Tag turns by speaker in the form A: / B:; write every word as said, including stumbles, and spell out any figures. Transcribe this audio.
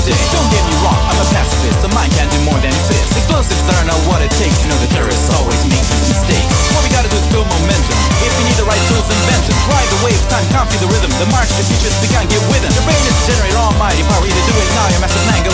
A: day. Don't get me wrong, I'm a pacifist, a mind can do more than fist. Explosives are not what it takes, you know the terrorists always make these mistakes. What we gotta do is build momentum. If you need the right tools, invent them. Ride the wave, time can't feel the rhythm. The march, the future's begun, get with them. Your brain is to generate almighty power, either do it now, your master plan